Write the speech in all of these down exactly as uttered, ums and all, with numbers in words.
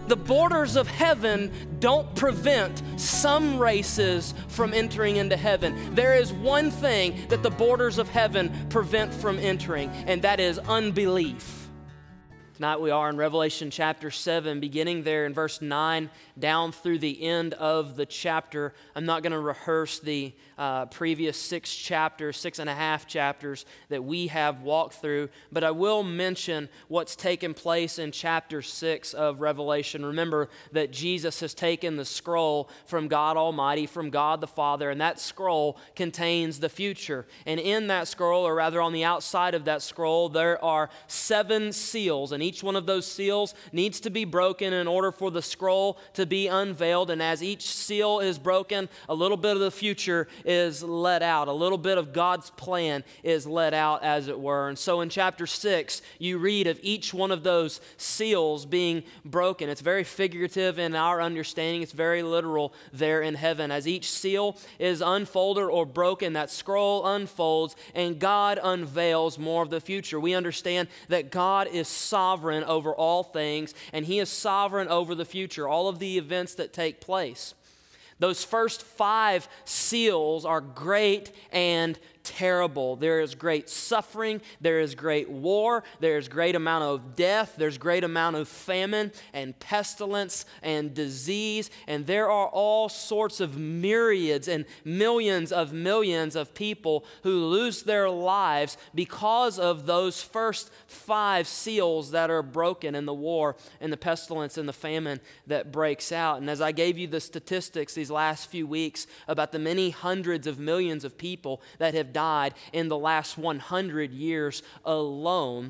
The borders of heaven don't prevent some races from entering into heaven. There is one thing that the borders of heaven prevent from entering, and that is unbelief. Tonight we are in Revelation chapter seven, beginning there in verse nine down through the end of the chapter. I'm not going to rehearse the uh, previous six chapters, six and a half chapters that we have walked through, but I will mention what's taken place in chapter six of Revelation. Remember that Jesus has taken the scroll from God Almighty, from God the Father, and that scroll contains the future. And in that scroll, or rather on the outside of that scroll, there are seven seals, and each one of those seals needs to be broken in order for the scroll to be unveiled. And as each seal is broken, a little bit of the future is let out. A little bit of God's plan is let out, as it were. And so in chapter six, you read of each one of those seals being broken. It's very figurative in our understanding. It's very literal there in heaven. As each seal is unfolded or broken, that scroll unfolds and God unveils more of the future. We understand that God is sovereign over all things, and He is sovereign over the future, all of the events that take place. Those first five seals are great and terrible. There is great suffering, there is great war, there is great amount of death, there's great amount of famine and pestilence and disease, and there are all sorts of myriads and millions of millions of people who lose their lives because of those first five seals that are broken in the war and the pestilence and the famine that breaks out. And as I gave you the statistics these last few weeks about the many hundreds of millions of people that have died in the last one hundred years alone,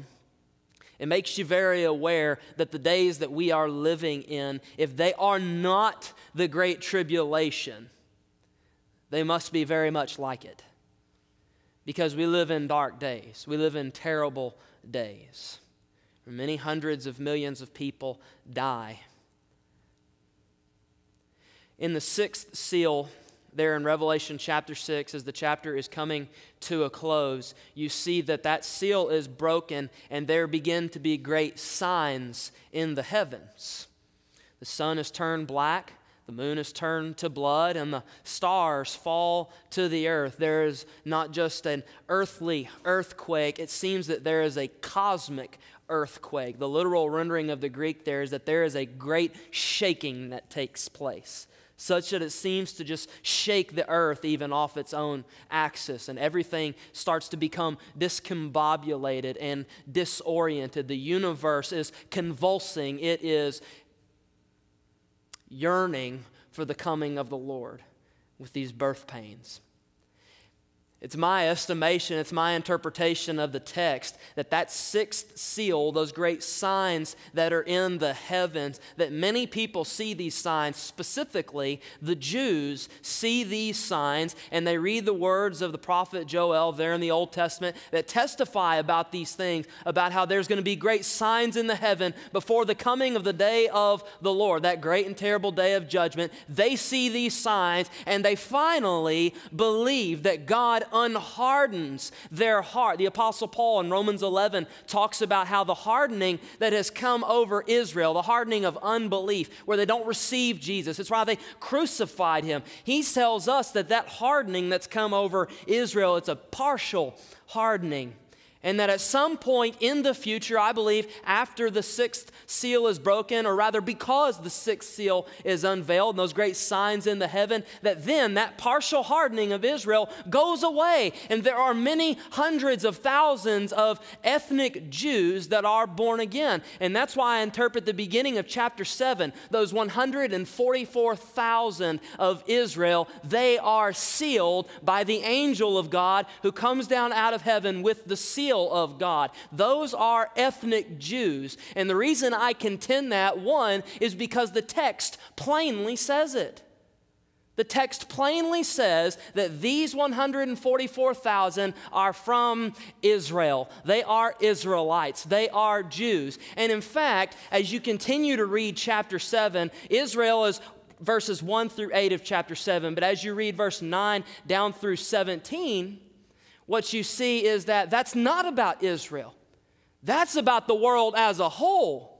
it makes you very aware that the days that we are living in, if they are not the Great Tribulation, they must be very much like it. Because we live in dark days. We live in terrible days. Many hundreds of millions of people die. In the sixth seal, there in Revelation chapter six, as the chapter is coming to a close, you see that that seal is broken and there begin to be great signs in the heavens. The sun is turned black, the moon is turned to blood, and the stars fall to the earth. There is not just an earthly earthquake, it seems that there is a cosmic earthquake. The literal rendering of the Greek there is that there is a great shaking that takes place, such that it seems to just shake the earth even off its own axis, and everything starts to become discombobulated and disoriented. The universe is convulsing. It is yearning for the coming of the Lord with these birth pains. It's my estimation, it's my interpretation of the text that that sixth seal, those great signs that are in the heavens, that many people see these signs. Specifically, the Jews see these signs and they read the words of the prophet Joel there in the Old Testament that testify about these things, about how there's going to be great signs in the heaven before the coming of the day of the Lord, that great and terrible day of judgment. They see these signs and they finally believe that God unhardens their heart. The Apostle Paul in Romans eleven talks about how the hardening that has come over Israel, the hardening of unbelief, where they don't receive Jesus, it's why they crucified him. He tells us that that hardening that's come over Israel, it's a partial hardening. And that at some point in the future, I believe after the sixth seal is broken, or rather because the sixth seal is unveiled and those great signs in the heaven, that then that partial hardening of Israel goes away. And there are many hundreds of thousands of ethnic Jews that are born again. And that's why I interpret the beginning of chapter seven, those one hundred forty-four thousand of Israel, they are sealed by the angel of God who comes down out of heaven with the seal of God. Those are ethnic Jews. And the reason I contend that, one, is because the text plainly says it. The text plainly says that these one hundred forty-four thousand are from Israel. They are Israelites. They are Jews. And in fact, as you continue to read chapter seven, Israel is verses one through eight of chapter seven. But as you read verse nine down through seventeen, what you see is that that's not about Israel. That's about the world as a whole.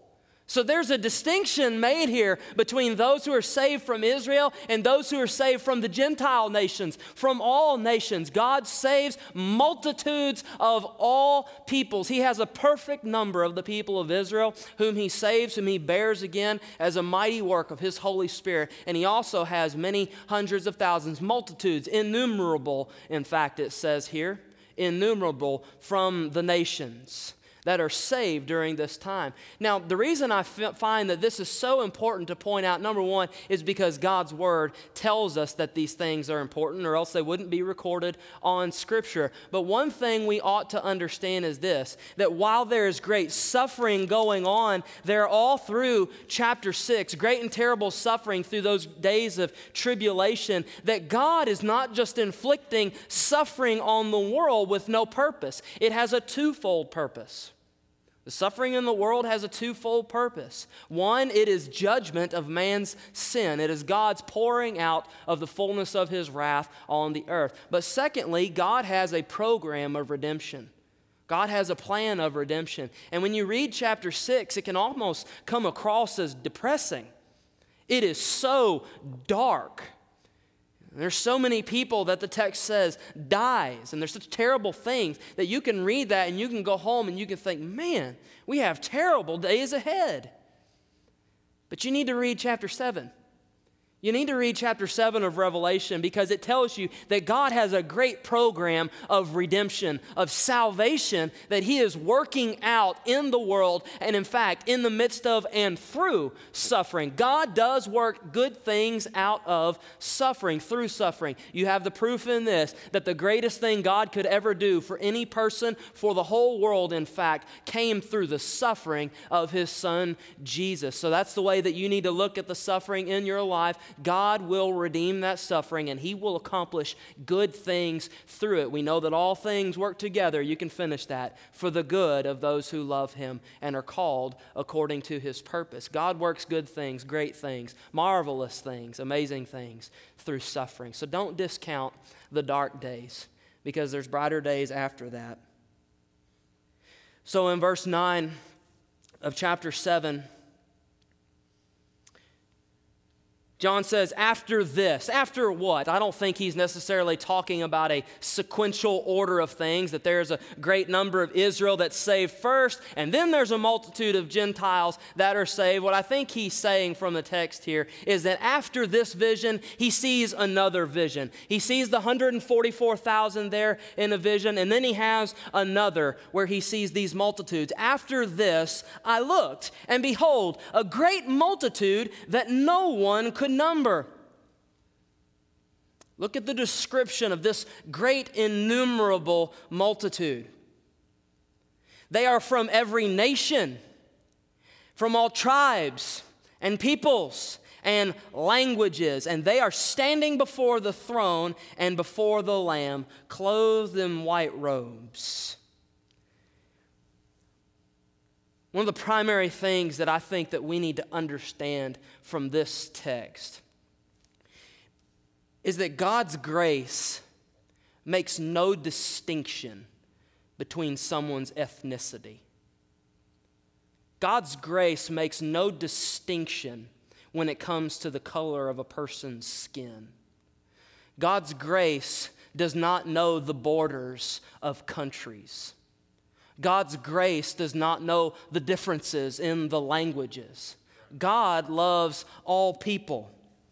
So there's a distinction made here between those who are saved from Israel and those who are saved from the Gentile nations, from all nations. God saves multitudes of all peoples. He has a perfect number of the people of Israel whom he saves, whom he bears again as a mighty work of his Holy Spirit. And he also has many hundreds of thousands, multitudes, innumerable, in fact, it says here, innumerable from the nations that are saved during this time. Now, the reason I f- find that this is so important to point out, number one, is because God's Word tells us that these things are important, or else they wouldn't be recorded on Scripture. But one thing we ought to understand is this, that while there is great suffering going on there all through chapter six, great and terrible suffering through those days of tribulation, that God is not just inflicting suffering on the world with no purpose. It has a twofold purpose. The suffering in the world has a twofold purpose. One, it is judgment of man's sin. It is God's pouring out of the fullness of his wrath on the earth. But secondly, God has a program of redemption. God has a plan of redemption. And when you read chapter six, it can almost come across as depressing. It is so dark. There's so many people that the text says dies, and there's such terrible things that you can read that and you can go home and you can think, man, we have terrible days ahead. But you need to read chapter seven. You need to read chapter seven of Revelation because it tells you that God has a great program of redemption, of salvation that he is working out in the world and, in fact, in the midst of and through suffering. God does work good things out of suffering, through suffering. You have the proof in this, that the greatest thing God could ever do for any person, for the whole world, in fact, came through the suffering of his Son, Jesus. So that's the way that you need to look at the suffering in your life. God will redeem that suffering and he will accomplish good things through it. We know that all things work together, you can finish that, for the good of those who love him and are called according to his purpose. God works good things, great things, marvelous things, amazing things through suffering. So don't discount the dark days because there's brighter days after that. So in verse nine of chapter seven, John says, after this, after what? I don't think he's necessarily talking about a sequential order of things, that there's a great number of Israel that's saved first, and then there's a multitude of Gentiles that are saved. What I think he's saying from the text here is that after this vision, he sees another vision. He sees the one hundred forty-four thousand there in a vision, and then he has another where he sees these multitudes. After this, I looked, and behold, a great multitude that no one could number. Look at the description of this great innumerable multitude. They are from every nation, from all tribes and peoples and languages, and they are standing before the throne and before the Lamb, clothed in white robes. One of the primary things that I think that we need to understand from this text is that God's grace makes no distinction between someone's ethnicity. God's grace makes no distinction when it comes to the color of a person's skin. God's grace does not know the borders of countries. God's grace does not know the differences in the languages. God loves all people.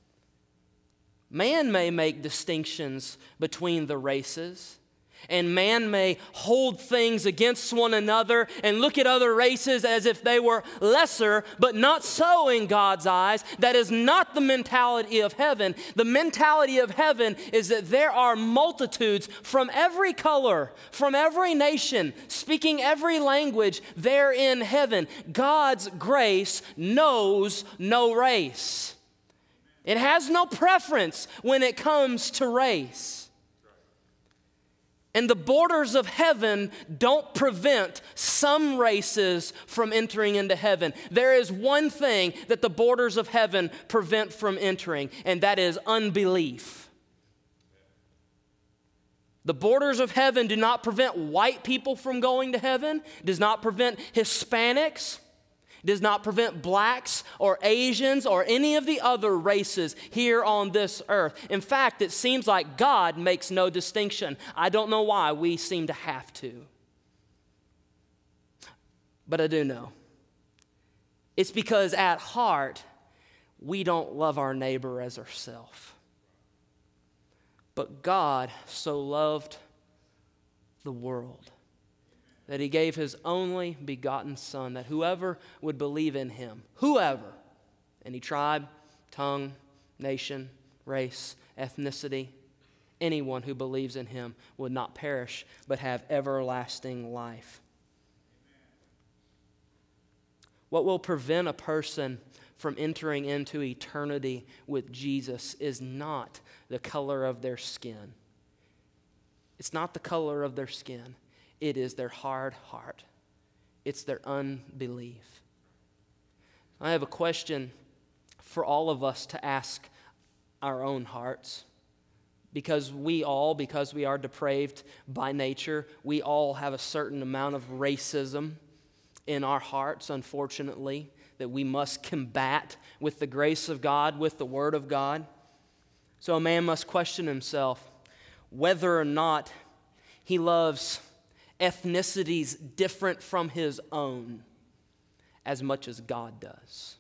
Man may make distinctions between the races, and man may hold things against one another and look at other races as if they were lesser, but not so in God's eyes. That is not the mentality of heaven. The mentality of heaven is that there are multitudes from every color, from every nation, speaking every language there in heaven. God's grace knows no race. It has no preference when it comes to race. And the borders of heaven don't prevent some races from entering into heaven. There is one thing that the borders of heaven prevent from entering, and that is unbelief. The borders of heaven do not prevent white people from going to heaven, does not prevent Hispanics, It does not prevent blacks or Asians or any of the other races here on this earth. In fact, it seems like God makes no distinction. I don't know why we seem to have to. But I do know. It's because at heart, we don't love our neighbor as ourselves. But God so loved the world that he gave his only begotten Son, that whoever would believe in him, whoever, any tribe, tongue, nation, race, ethnicity, anyone who believes in him would not perish but have everlasting life. What will prevent a person from entering into eternity with Jesus is not the color of their skin. It's not the color of their skin. It is their hard heart. It's their unbelief. I have a question for all of us to ask our own hearts. Because we all, because we are depraved by nature, we all have a certain amount of racism in our hearts, unfortunately, that we must combat with the grace of God, with the Word of God. So a man must question himself whether or not he loves ethnicities different from his own as much as God does.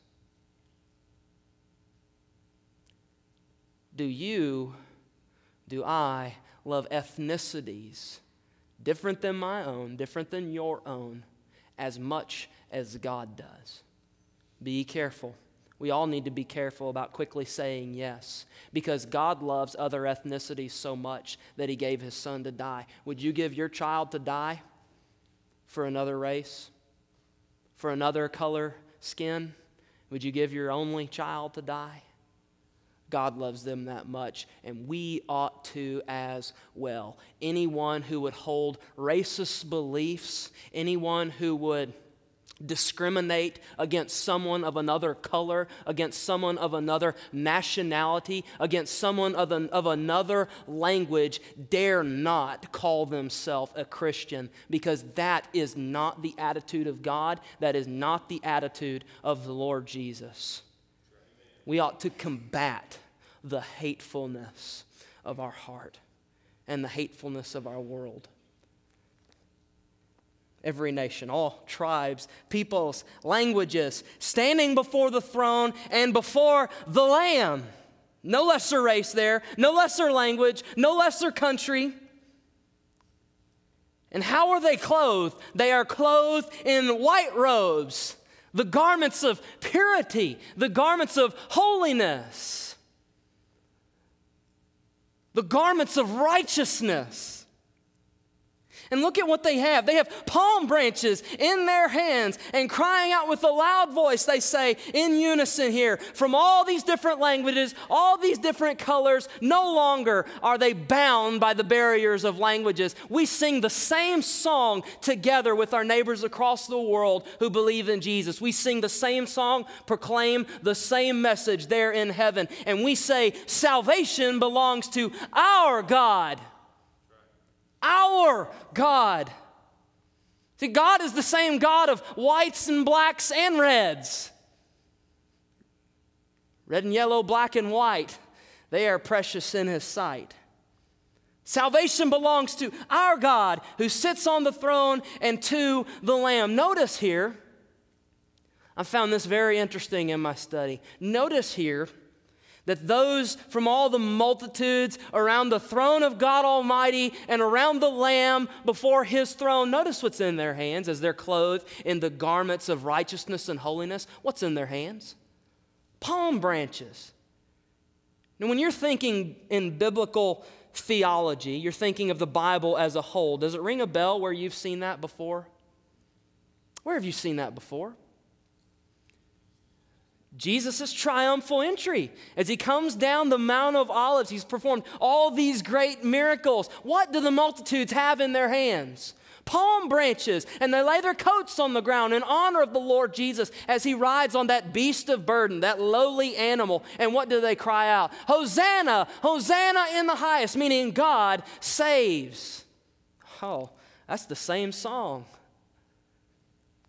Do you, do I love ethnicities different than my own, different than your own, as much as God does? Be careful. We all need to be careful about quickly saying yes, because God loves other ethnicities so much that he gave his Son to die. Would you give your child to die for another race, for another color skin? Would you give your only child to die? God loves them that much, and we ought to as well. Anyone who would hold racist beliefs, anyone who would discriminate against someone of another color, against someone of another nationality, against someone of, an, of another language, dare not call themselves a Christian, because that is not the attitude of God. That is not the attitude of the Lord Jesus. We ought to combat the hatefulness of our heart and the hatefulness of our world. Every nation, all tribes, peoples, languages, standing before the throne and before the Lamb. No lesser race there, no lesser language, no lesser country. And how are they clothed? They are clothed in white robes, the garments of purity, the garments of holiness, the garments of righteousness. And look at what they have. They have palm branches in their hands, and crying out with a loud voice, they say in unison here, from all these different languages, all these different colors, no longer are they bound by the barriers of languages. We sing the same song together with our neighbors across the world who believe in Jesus. We sing the same song, proclaim the same message there in heaven, and we say salvation belongs to our God. Our God. See, God is the same God of whites and blacks and reds. Red and yellow, black and white, they are precious in his sight. Salvation belongs to our God who sits on the throne and to the Lamb. Notice here, I found this very interesting in my study. Notice here that those from all the multitudes around the throne of God Almighty and around the Lamb before his throne, notice what's in their hands as they're clothed in the garments of righteousness and holiness. What's in their hands? Palm branches. Now, when you're thinking in biblical theology, you're thinking of the Bible as a whole. Does it ring a bell where you've seen that before? Where have you seen that before? Jesus' triumphal entry. As he comes down the Mount of Olives, he's performed all these great miracles. What do the multitudes have in their hands? Palm branches, and they lay their coats on the ground in honor of the Lord Jesus as he rides on that beast of burden, that lowly animal. And what do they cry out? Hosanna, Hosanna in the highest, meaning God saves. Oh, that's the same song.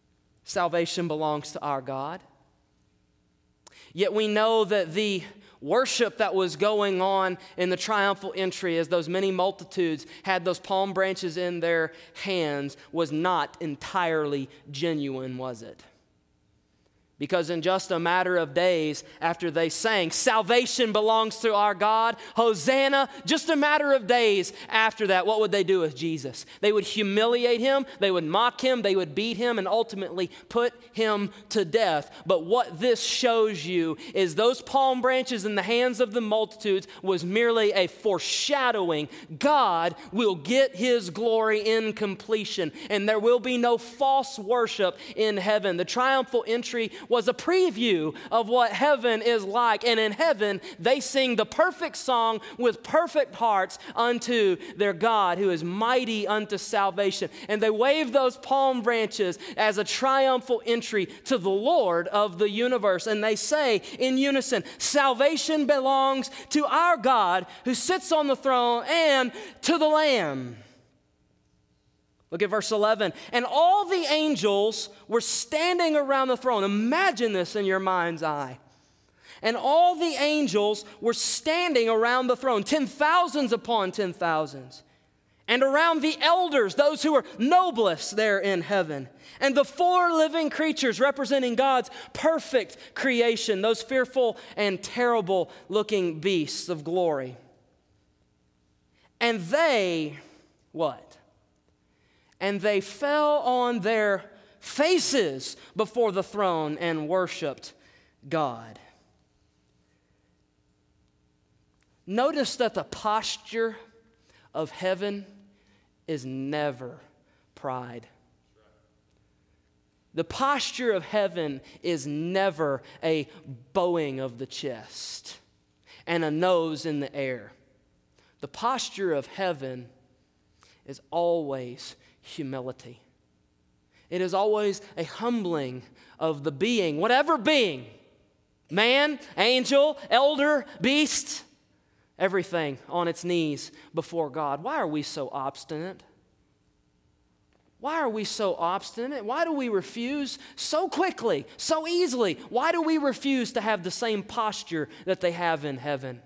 Salvation belongs to our God. Yet we know that the worship that was going on in the triumphal entry as those many multitudes had those palm branches in their hands was not entirely genuine, was it? Because in just a matter of days after they sang, salvation belongs to our God, Hosanna, just a matter of days after that, what would they do with Jesus? They would humiliate him, they would mock him, they would beat him, and ultimately put him to death. But what this shows you is those palm branches in the hands of the multitudes was merely a foreshadowing. God will get his glory in completion, and there will be no false worship in heaven. The triumphal entry was a preview of what heaven is like. And in heaven, they sing the perfect song with perfect hearts unto their God who is mighty unto salvation. And they wave those palm branches as a triumphal entry to the Lord of the universe. And they say in unison, salvation belongs to our God who sits on the throne and to the Lamb. Look at verse eleven. And all the angels were standing around the throne. Imagine this in your mind's eye. And all the angels were standing around the throne, ten thousands upon ten thousands. And around the elders, those who are noblest there in heaven. And the four living creatures representing God's perfect creation, those fearful and terrible looking beasts of glory. And they, what? And they fell on their faces before the throne and worshiped God. Notice that the posture of heaven is never pride. The posture of heaven is never a bowing of the chest and a nose in the air. The posture of heaven is always humility. It is always a humbling of the being, whatever being, man, angel, elder, beast, everything on its knees before God. Why are we so obstinate? Why are we so obstinate? Why do we refuse so quickly, so easily? Why do we refuse to have the same posture that they have in heaven?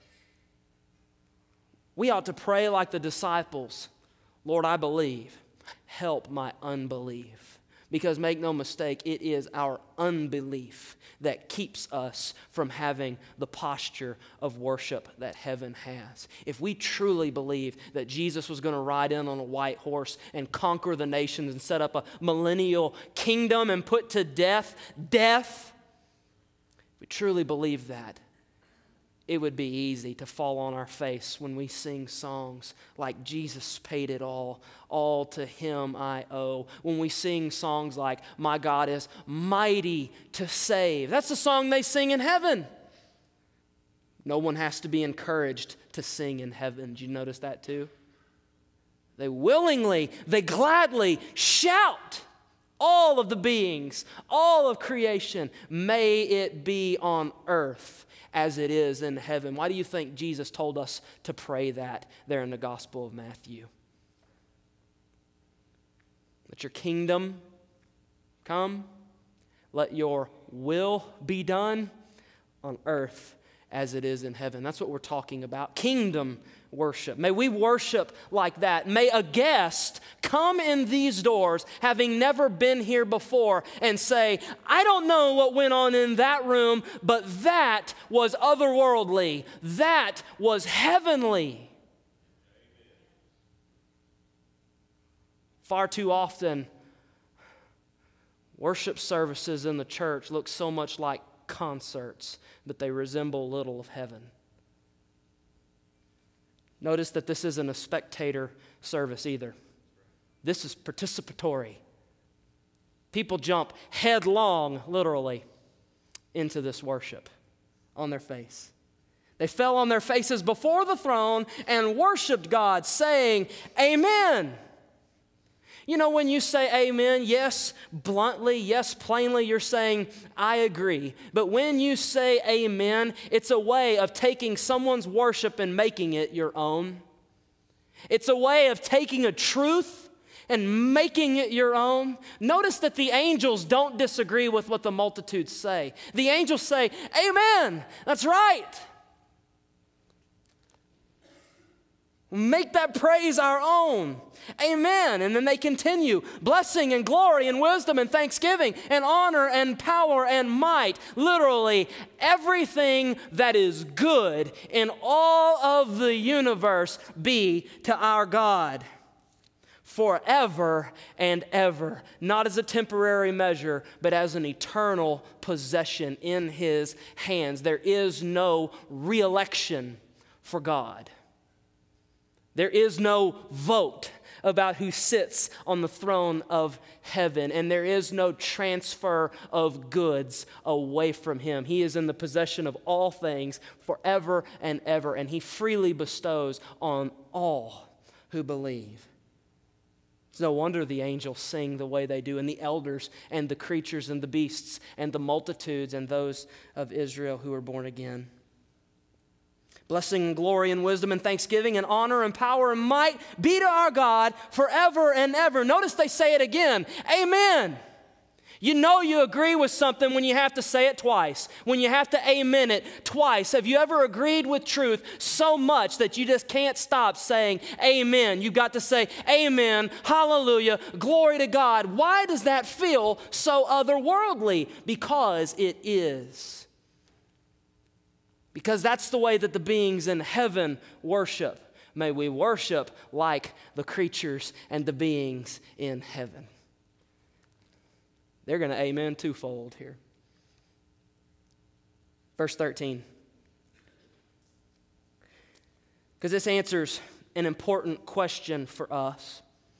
We ought to pray like the disciples. Lord, I believe. Help my unbelief. Because make no mistake, it is our unbelief that keeps us from having the posture of worship that heaven has. If we truly believe that Jesus was going to ride in on a white horse and conquer the nations and set up a millennial kingdom and put to death death, if we truly believe that, it would be easy to fall on our face when we sing songs like Jesus paid it all, all to him I owe. When we sing songs like my God is mighty to save. That's the song they sing in heaven. No one has to be encouraged to sing in heaven. Did you notice that too? They willingly, they gladly shout. All of the beings, all of creation, may it be on earth as it is in heaven. Why do you think Jesus told us to pray that there in the Gospel of Matthew? Let your kingdom come. Let your will be done on earth as it is in heaven. That's what we're talking about. Kingdom worship. May we worship like that. May a guest come in these doors having never been here before and say, I don't know what went on in that room, but that was otherworldly. That was heavenly. Far too often, worship services in the church look so much like concerts, but they resemble little of heaven. Notice that this isn't a spectator service either. This is participatory. People jump headlong, literally, into this worship on their face. They fell on their faces before the throne and worshiped God, saying, Amen. You know, when you say amen, yes, bluntly, yes, plainly, you're saying, I agree. But when you say amen, it's a way of taking someone's worship and making it your own. It's a way of taking a truth and making it your own. Notice that the angels don't disagree with what the multitudes say. The angels say, amen, that's right. Make that praise our own. Amen. And then they continue. Blessing and glory and wisdom and thanksgiving and honor and power and might. Literally, everything that is good in all of the universe be to our God forever and ever. Not as a temporary measure, but as an eternal possession in His hands. There is no re-election for God. There is no vote about who sits on the throne of heaven, and there is no transfer of goods away from Him. He is in the possession of all things forever and ever, and He freely bestows on all who believe. It's no wonder the angels sing the way they do, and the elders and the creatures and the beasts and the multitudes and those of Israel who are born again. Blessing and glory and wisdom and thanksgiving and honor and power and might be to our God forever and ever. Notice they say it again. Amen. You know you agree with something when you have to say it twice, when you have to amen it twice. Have you ever agreed with truth so much that you just can't stop saying amen? You've got to say amen, hallelujah, glory to God. Why does that feel so otherworldly? Because it is. Because that's the way that the beings in heaven worship. May we worship like the creatures and the beings in heaven. They're going to amen twofold here. Verse thirteen. Because this answers an important question for us.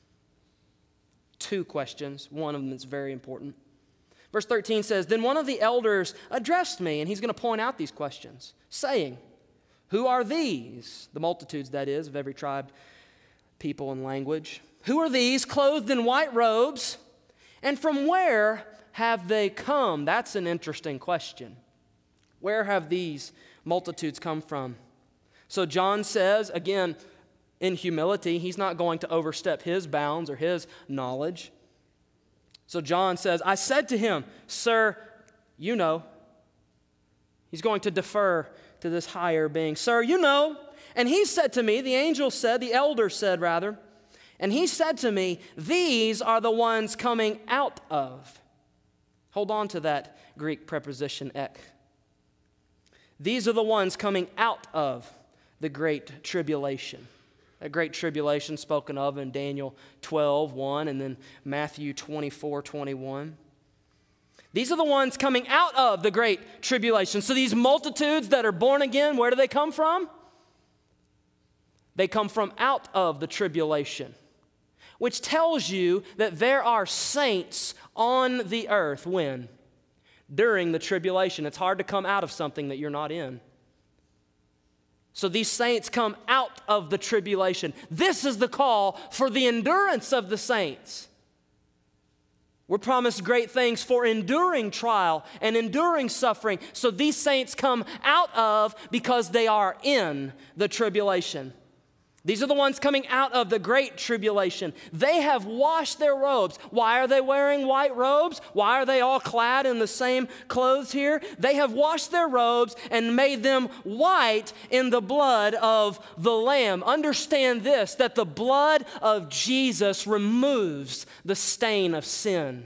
Two questions. One of them is very important. Verse thirteen says, then one of the elders addressed me, and he's going to point out these questions, saying, who are these? The multitudes, that is, of every tribe, people, and language. Who are these clothed in white robes? And from where have they come? That's an interesting question. Where have these multitudes come from? So John says, again, in humility, he's not going to overstep his bounds or his knowledge. So John says, I said to him, sir, you know. He's going to defer to this higher being. Sir, you know. And he said to me, the angel said, the elder said rather, and he said to me, these are the ones coming out of. Hold on to that Greek preposition ek. These are the ones coming out of the great tribulation. That great tribulation spoken of in Daniel twelve one and then Matthew twenty-four twenty-one. These are the ones coming out of the great tribulation. So these multitudes that are born again, where do they come from? They come from out of the tribulation, which tells you that there are saints on the earth when? During the tribulation. It's hard to come out of something that you're not in. So these saints come out of the tribulation. This is the call for the endurance of the saints. We're promised great things for enduring trial and enduring suffering. So these saints come out of because they are in the tribulation. These are the ones coming out of the great tribulation. They have washed their robes. Why are they wearing white robes? Why are they all clad in the same clothes here? They have washed their robes and made them white in the blood of the Lamb. Understand this, that the blood of Jesus removes the stain of sin.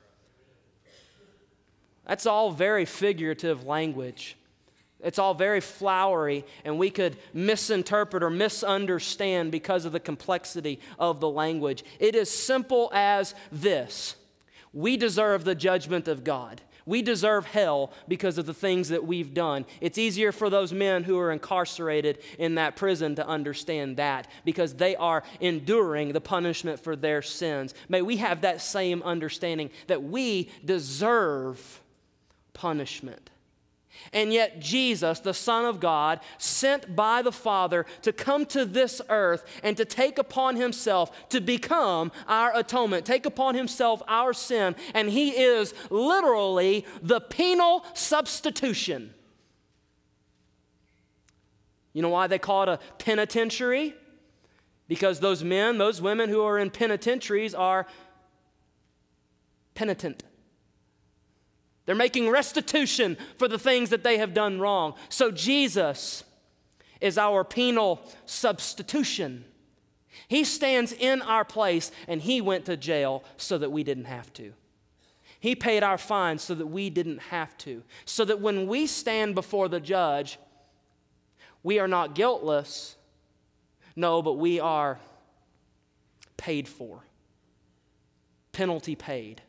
That's all very figurative language. It's all very flowery, and we could misinterpret or misunderstand because of the complexity of the language. It is simple as this. We deserve the judgment of God. We deserve hell because of the things that we've done. It's easier for those men who are incarcerated in that prison to understand that because they are enduring the punishment for their sins. May we have that same understanding that we deserve punishment. And yet Jesus, the Son of God, sent by the Father to come to this earth and to take upon himself to become our atonement, take upon himself our sin, and he is literally the penal substitution. You know why they call it a penitentiary? Because those men, those women who are in penitentiaries are penitent. They're making restitution for the things that they have done wrong. So Jesus is our penal substitution. He stands in our place, and he went to jail so that we didn't have to. He paid our fine so that we didn't have to. So that when we stand before the judge, we are not guiltless. No, but we are paid for. Penalty paid.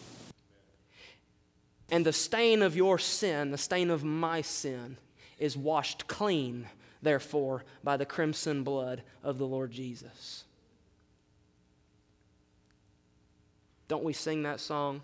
And the stain of your sin, the stain of my sin, is washed clean, therefore, by the crimson blood of the Lord Jesus. Don't we sing that song?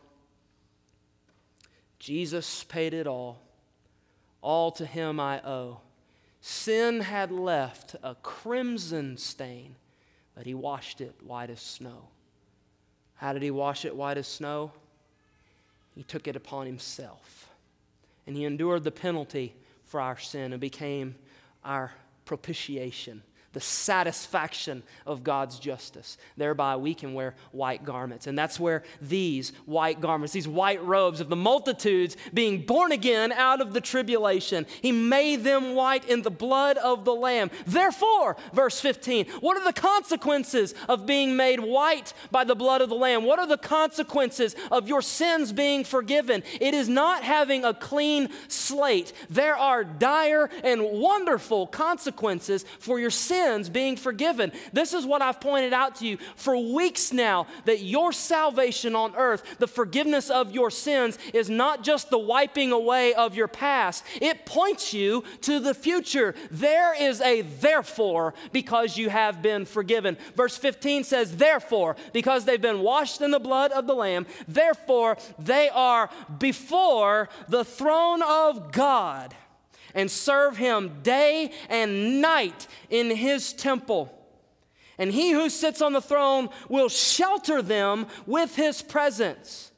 Jesus paid it all. All to him I owe. Sin had left a crimson stain, but he washed it white as snow. How did he wash it white as snow? He took it upon himself. And he endured the penalty for our sin and became our propitiation, the satisfaction of God's justice. Thereby we can wear white garments. And that's where these white garments, these white robes of the multitudes being born again out of the tribulation, he made them white in the blood of the Lamb. Therefore, verse fifteen, what are the consequences of being made white by the blood of the Lamb? What are the consequences of your sins being forgiven? It is not having a clean slate. There are dire and wonderful consequences for your sins being forgiven. This is what I've pointed out to you for weeks now, that your salvation on earth, the forgiveness of your sins, is not just the wiping away of your past. It points you to the future. There is a therefore because you have been forgiven. Verse fifteen says, therefore, because they've been washed in the blood of the Lamb, therefore they are before the throne of God, and serve him day and night in his temple. And he who sits on the throne will shelter them with his presence.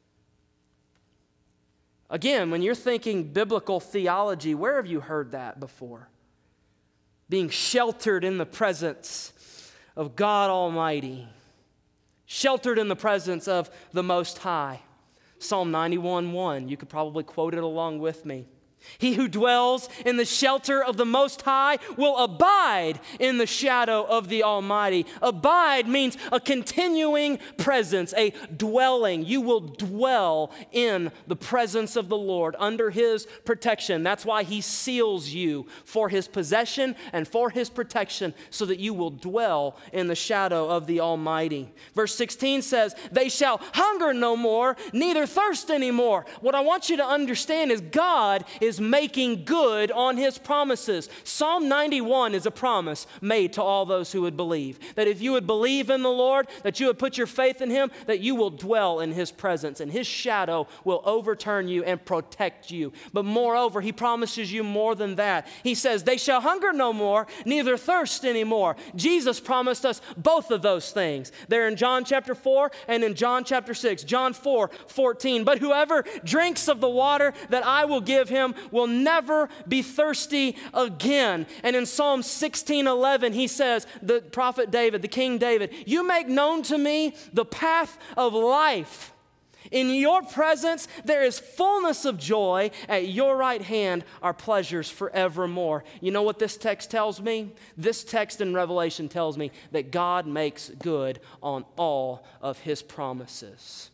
Again, when you're thinking biblical theology, where have you heard that before? Being sheltered in the presence of God Almighty. Sheltered in the presence of the Most High. Psalm ninety-one one, you could probably quote it along with me. He who dwells in the shelter of the Most High will abide in the shadow of the Almighty. Abide means a continuing presence, a dwelling. You will dwell in the presence of the Lord under his protection. That's why he seals you for his possession and for his protection, so that you will dwell in the shadow of the Almighty. Verse sixteen says, they shall hunger no more, neither thirst anymore. What I want you to understand is God is making good on his promises. Psalm ninety-one is a promise made to all those who would believe. That if you would believe in the Lord, that you would put your faith in him, that you will dwell in his presence, and his shadow will overturn you and protect you. But moreover, he promises you more than that. He says, they shall hunger no more, neither thirst anymore. Jesus promised us both of those things. They're in John chapter four and in John chapter six. John four fourteen. But whoever drinks of the water that I will give him will never be thirsty again. And in Psalm sixteen eleven, he says, the prophet David, the King David, you make known to me the path of life. In your presence there is fullness of joy. At your right hand are pleasures forevermore. You know what this text tells me? This text in Revelation tells me that God makes good on all of his promises.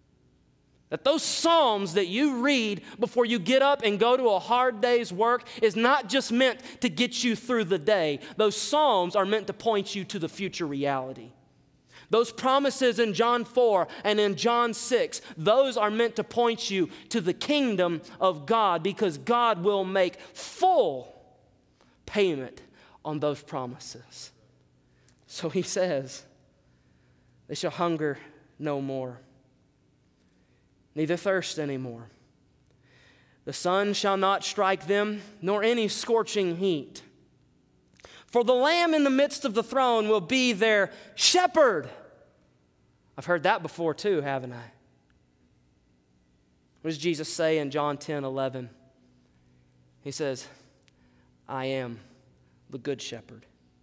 That those psalms that you read before you get up and go to a hard day's work is not just meant to get you through the day. Those psalms are meant to point you to the future reality. Those promises in John four and in John six, those are meant to point you to the kingdom of God, because God will make full payment on those promises. So he says, they shall hunger no more, neither thirst anymore. The sun shall not strike them, nor any scorching heat. For the Lamb in the midst of the throne will be their shepherd. I've heard that before too, haven't I? What does Jesus say in John ten eleven? He says, I am the good shepherd.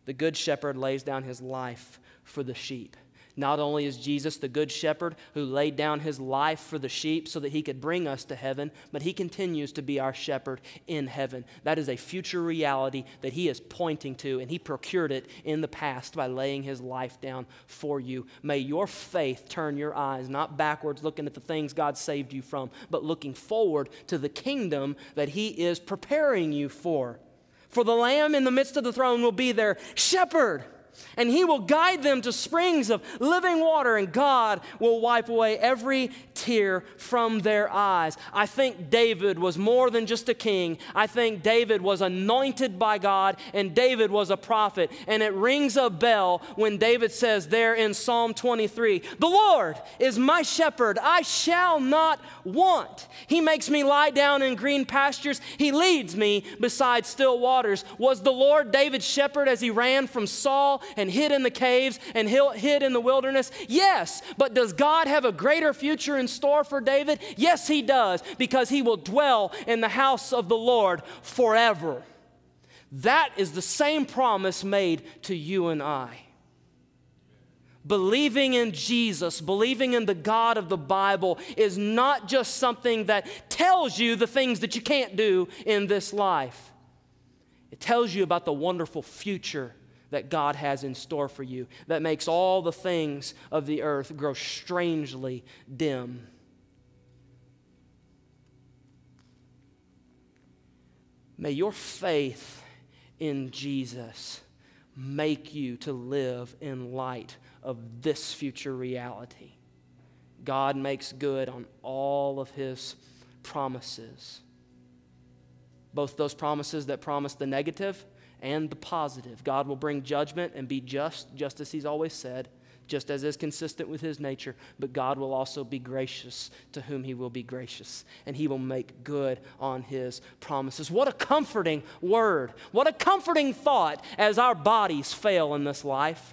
The good shepherd lays down his life for the sheep. Not only is Jesus the good shepherd who laid down his life for the sheep so that he could bring us to heaven, but he continues to be our shepherd in heaven. That is a future reality that he is pointing to, and he procured it in the past by laying his life down for you. May your faith turn your eyes, not backwards looking at the things God saved you from, but looking forward to the kingdom that he is preparing you for. For the Lamb in the midst of the throne will be their shepherd, and he will guide them to springs of living water, and God will wipe away every tear from their eyes. I think David was more than just a king. I think David was anointed by God, and David was a prophet. And it rings a bell when David says there in Psalm twenty-three, "The Lord is my shepherd, I shall not want. He makes me lie down in green pastures. He leads me beside still waters." Was the Lord David's shepherd as he ran from Saul and hid in the caves and hid in the wilderness? Yes, but does God have a greater future in store for David? Yes, he does, because he will dwell in the house of the Lord forever. That is the same promise made to you and I. Believing in Jesus, believing in the God of the Bible is not just something that tells you the things that you can't do in this life. It tells you about the wonderful future that God has in store for you, that makes all the things of the earth grow strangely dim. May your faith in Jesus make you to live in light of this future reality. God makes good on all of his promises, both those promises that promise the negative and the positive. God will bring judgment and be just, just as he's always said, just as is consistent with his nature, but God will also be gracious to whom he will be gracious, and he will make good on his promises. What a comforting word. What a comforting thought as our bodies fail in this life.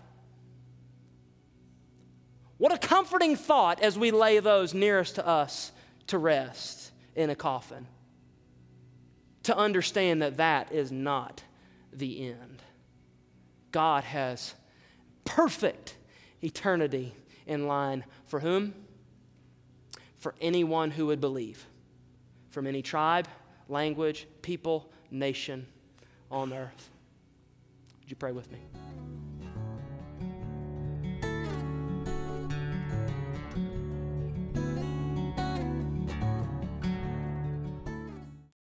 What a comforting thought as we lay those nearest to us to rest in a coffin, to understand that that is not the end. God has perfect eternity in line for whom? For anyone who would believe, from any tribe, language, people, nation on earth. Would you pray with me?